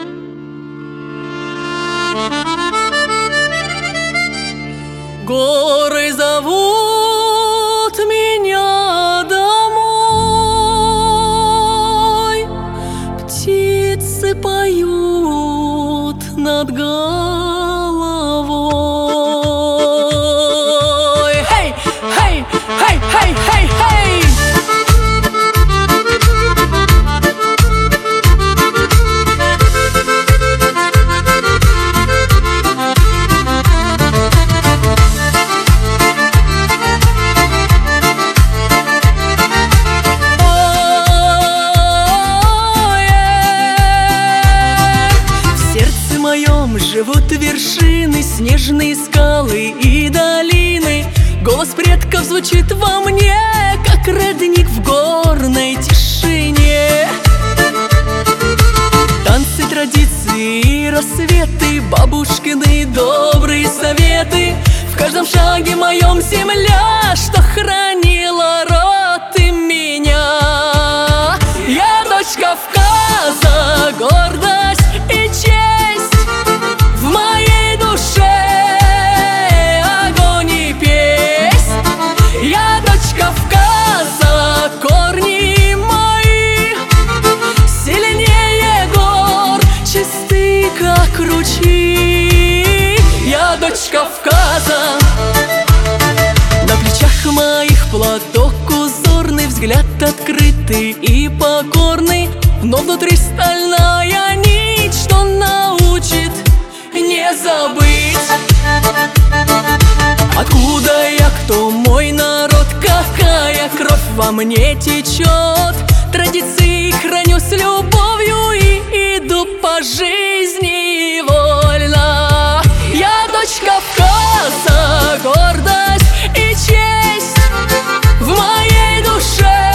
Горы зовут меня домой, птицы поют над головой. Хей, хей, хей, хей, хей, хей! Живут вершины, снежные скалы и долины. Голос предков звучит во мне, как родник в горной тишине. Танцы, традиции и рассветы, бабушкины добрые советы. В каждом шаге моем земля, что хранила род и меня. Я дочь Кавказа, гордость и честь. В моей душе огонь и песнь. Я дочь Кавказа, корни мои сильнее гор, чисты, как ручьи. Я дочь Кавказа. На плечах моих платок узорный, взгляд открытый и покорный, но внутри стальная нить, что научит не забыть. Откуда я, кто мой народ, какая кровь во мне течет. Традиции храню с любовью и иду по жизни вольно. Я дочь Кавказа, гордость и честь. В моей душе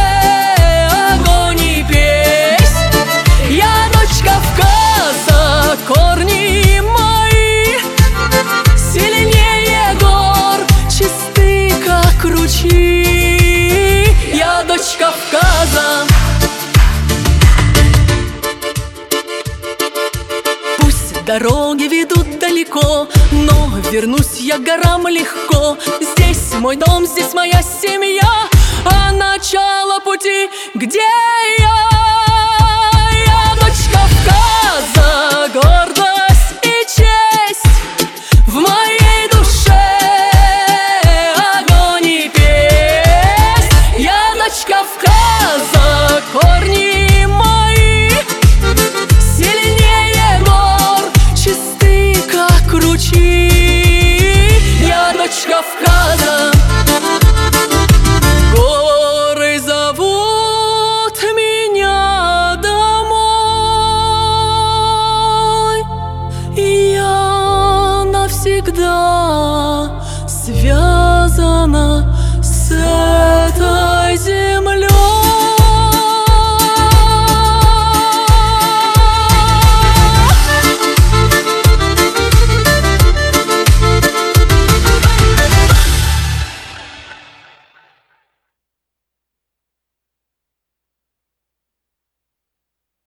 огонь и песнь. Я дочь Кавказа, корни мои сильнее гор, чисты, как ручьи. Я дочь Кавказа. Пусть дороги ведут далеко, но вернусь я к горам легко. Здесь мой дом, здесь моя семья, а начало пути, где я?